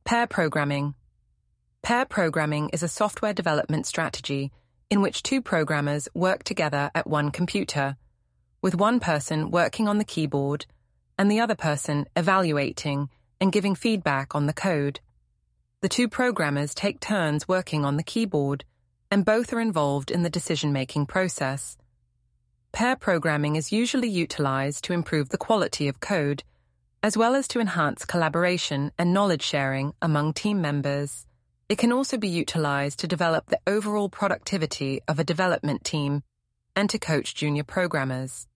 Pair programming. Pair programming is a software development strategy in which two programmers work together at one computer, with one person working on the keyboard and the other person evaluating and giving feedback on the code. The two programmers take turns working on the keyboard, and both are involved in the decision-making process. Pair programming is usually utilized to improve the quality of code, as well as to enhance collaboration and knowledge sharing among team members. It can also be utilized to develop the overall productivity of a development team and to coach junior programmers.